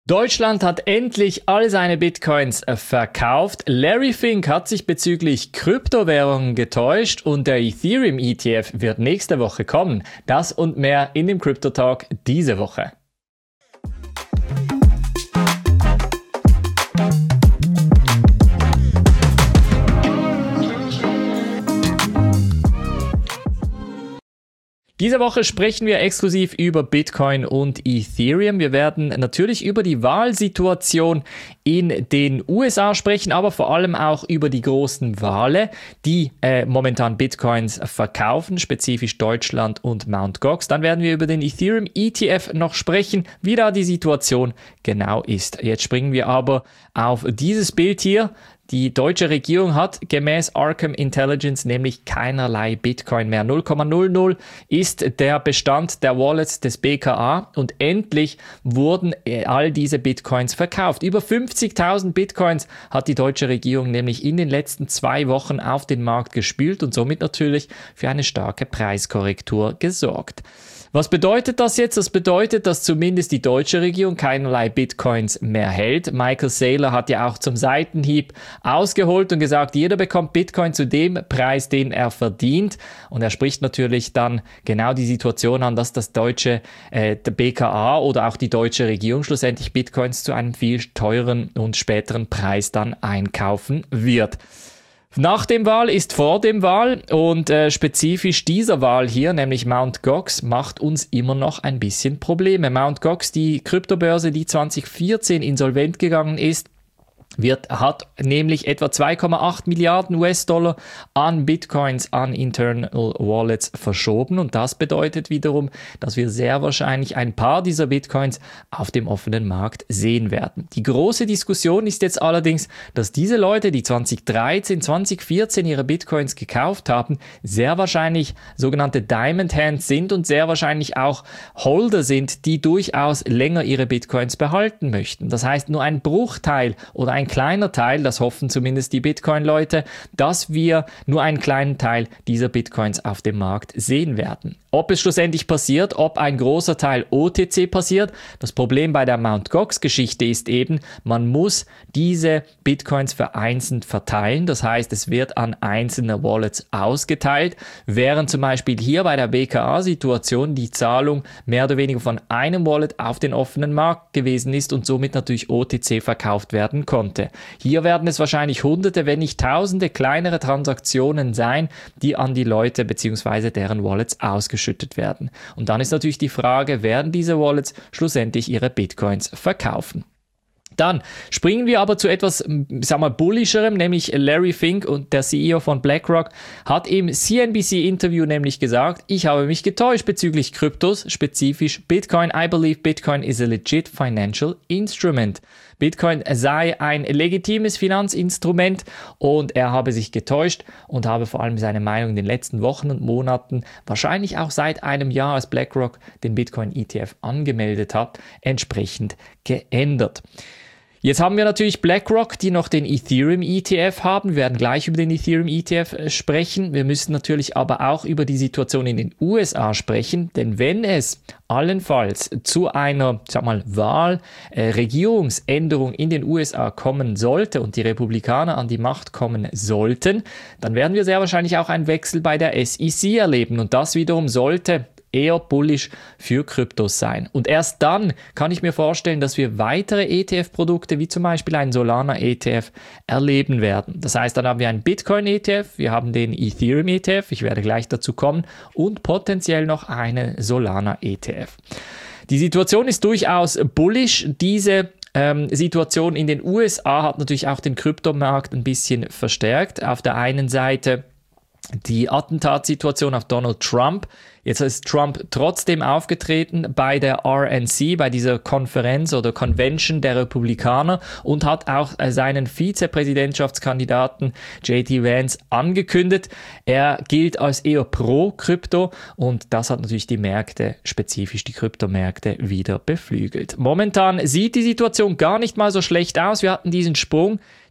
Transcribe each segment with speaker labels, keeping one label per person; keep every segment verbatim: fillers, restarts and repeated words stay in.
Speaker 1: Deutschland hat endlich all seine Bitcoins verkauft. Larry Fink hat sich bezüglich Kryptowährungen getäuscht und der Ethereum E T F wird nächste Woche kommen. Das und mehr in dem Crypto Talk diese Woche. Diese Woche sprechen wir exklusiv über Bitcoin und Ethereum. Wir werden natürlich über die Wahlsituation in den U S A sprechen, aber vor allem auch über die großen Wale, die äh, momentan Bitcoins verkaufen, spezifisch Deutschland und Mount Gox. Dann werden wir über den Ethereum E T F noch sprechen, wie da die Situation genau ist. Jetzt springen wir aber auf dieses Bild hier. Die deutsche Regierung hat gemäß Arkham Intelligence nämlich keinerlei Bitcoin mehr. null Komma null null ist der Bestand der Wallets des B K A und endlich wurden all diese Bitcoins verkauft. Über fünfzigtausend Bitcoins hat die deutsche Regierung nämlich in den letzten zwei Wochen auf den Markt gespült und somit natürlich für eine starke Preiskorrektur gesorgt. Was bedeutet das jetzt? Das bedeutet, dass zumindest die deutsche Regierung keinerlei Bitcoins mehr hält. Michael Saylor hat ja auch zum Seitenhieb ausgeholt und gesagt, jeder bekommt Bitcoin zu dem Preis, den er verdient. Und er spricht natürlich dann genau die Situation an, dass das deutsche äh, der B K A oder auch die deutsche Regierung schlussendlich Bitcoins zu einem viel teureren und späteren Preis dann einkaufen wird. Nach dem Wahl ist vor dem Wahl und äh, spezifisch dieser Wahl hier, nämlich Mount Gox, macht uns immer noch ein bisschen Probleme. Mount Gox, die Kryptobörse, die zwanzig vierzehn insolvent gegangen ist, Wird, hat nämlich etwa zwei Komma acht Milliarden U S-Dollar an Bitcoins, an Internal Wallets verschoben und das bedeutet wiederum, dass wir sehr wahrscheinlich ein paar dieser Bitcoins auf dem offenen Markt sehen werden. Die große Diskussion ist jetzt allerdings, dass diese Leute, die zwanzig dreizehn, zwanzig vierzehn ihre Bitcoins gekauft haben, sehr wahrscheinlich sogenannte Diamond Hands sind und sehr wahrscheinlich auch Holder sind, die durchaus länger ihre Bitcoins behalten möchten. Das heißt, nur ein Bruchteil oder ein kleiner Teil, das hoffen zumindest die Bitcoin-Leute, dass wir nur einen kleinen Teil dieser Bitcoins auf dem Markt sehen werden. Ob es schlussendlich passiert, ob ein großer Teil O T C passiert, das Problem bei der Mount Gox-Geschichte ist eben, man muss diese Bitcoins vereinzelt verteilen, das heißt, es wird an einzelne Wallets ausgeteilt, während zum Beispiel hier bei der B K A-Situation die Zahlung mehr oder weniger von einem Wallet auf den offenen Markt gewesen ist und somit natürlich O T C verkauft werden konnte. Hier werden es wahrscheinlich hunderte, wenn nicht tausende kleinere Transaktionen sein, die an die Leute bzw. deren Wallets ausgeschüttet werden. Und dann ist natürlich die Frage, werden diese Wallets schlussendlich ihre Bitcoins verkaufen? Dann springen wir aber zu etwas, sagen wir, bullischerem, nämlich Larry Fink und der C E O von BlackRock hat im C N B C-Interview nämlich gesagt, ich habe mich getäuscht bezüglich Kryptos, spezifisch Bitcoin. I believe Bitcoin is a legit financial instrument. Bitcoin sei ein legitimes Finanzinstrument und er habe sich getäuscht und habe vor allem seine Meinung in den letzten Wochen und Monaten, wahrscheinlich auch seit einem Jahr, als BlackRock den Bitcoin E T F angemeldet hat, entsprechend geändert. Jetzt haben wir natürlich BlackRock, die noch den Ethereum E T F haben. Wir werden gleich über den Ethereum E T F sprechen. Wir müssen natürlich aber auch über die Situation in den U S A sprechen, denn wenn es allenfalls zu einer, sag mal, Wahl, äh, Regierungsänderung in den U S A kommen sollte und die Republikaner an die Macht kommen sollten, dann werden wir sehr wahrscheinlich auch einen Wechsel bei der S E C erleben und das wiederum sollte eher bullish für Kryptos sein. Und erst dann kann ich mir vorstellen, dass wir weitere E T F-Produkte wie zum Beispiel einen Solana E T F erleben werden. Das heißt, dann haben wir einen Bitcoin E T F, wir haben den Ethereum E T F, ich werde gleich dazu kommen, und potenziell noch einen Solana E T F. Die Situation ist durchaus bullish. Diese Ähm, Situation in den U S A hat natürlich auch den Kryptomarkt ein bisschen verstärkt. Auf der einen Seite die Attentatssituation auf Donald Trump. Jetzt ist Trump trotzdem aufgetreten bei der R N C, bei dieser Konferenz oder Convention der Republikaner und hat auch seinen Vizepräsidentschaftskandidaten J D Vance angekündigt. Er gilt als eher pro-Krypto und das hat natürlich die Märkte, spezifisch die Kryptomärkte, wieder beflügelt. Momentan sieht die Situation gar nicht mal so schlecht aus. Wir hatten diesen Sprung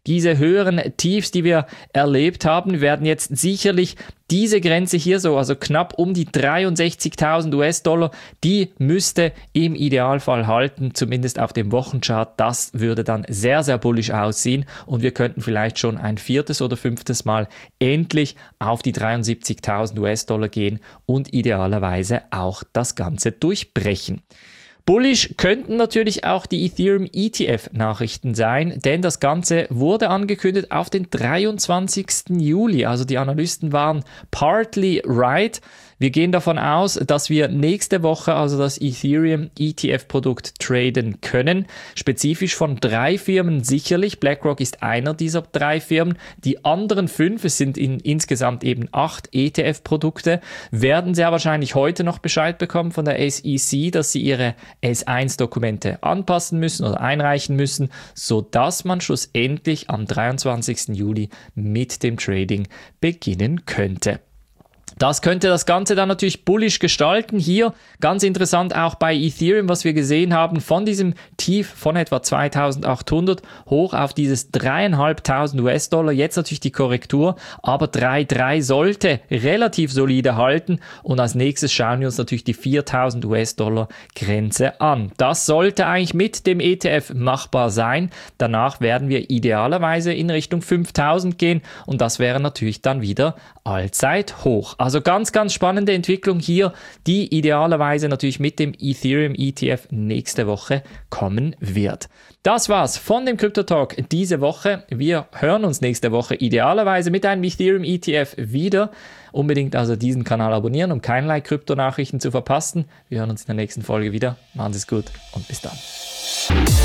Speaker 1: diese höheren Tiefs, die wir erlebt haben. Wir werden jetzt sicherlich diese Grenze hier so, also knapp um die dreiundsechzigtausend US-Dollar, die müsste im Idealfall halten, zumindest auf dem Wochenchart. Das würde dann sehr, sehr bullisch aussehen und wir könnten vielleicht schon ein viertes oder fünftes Mal endlich auf die dreiundsiebzigtausend US-Dollar gehen und idealerweise auch das Ganze durchbrechen. Bullish könnten natürlich auch die Ethereum E T F-Nachrichten sein, denn das Ganze wurde angekündigt auf den dreiundzwanzigsten Juli. Also die Analysten waren partly right. Wir gehen davon aus, dass wir nächste Woche also das Ethereum E T F-Produkt traden können. Spezifisch von drei Firmen sicherlich. BlackRock ist einer dieser drei Firmen. Die anderen fünf, es sind in, insgesamt eben acht E T F-Produkte, werden sehr wahrscheinlich heute noch Bescheid bekommen von der S E C, dass sie ihre S eins Dokumente anpassen müssen oder einreichen müssen, sodass man schlussendlich am dreiundzwanzigsten Juli mit dem Trading beginnen könnte. Das könnte das Ganze dann natürlich bullish gestalten. Hier ganz interessant auch bei Ethereum, was wir gesehen haben, von diesem Tief von etwa zweitausendachthundert hoch auf dieses dreieinhalbtausend US-Dollar. Jetzt natürlich die Korrektur, aber drei Komma drei sollte relativ solide halten. Und als nächstes schauen wir uns natürlich die viertausend US-Dollar Grenze an. Das sollte eigentlich mit dem E T F machbar sein. Danach werden wir idealerweise in Richtung fünftausend gehen und das wäre natürlich dann wieder allzeit hoch. Also ganz, ganz spannende Entwicklung hier, die idealerweise natürlich mit dem Ethereum E T F nächste Woche kommen wird. Das war's von dem Crypto Talk diese Woche. Wir hören uns nächste Woche idealerweise mit einem Ethereum E T F wieder. Unbedingt also diesen Kanal abonnieren, um keinerlei Krypto-Nachrichten zu verpassen. Wir hören uns in der nächsten Folge wieder. Machen Sie es gut und bis dann.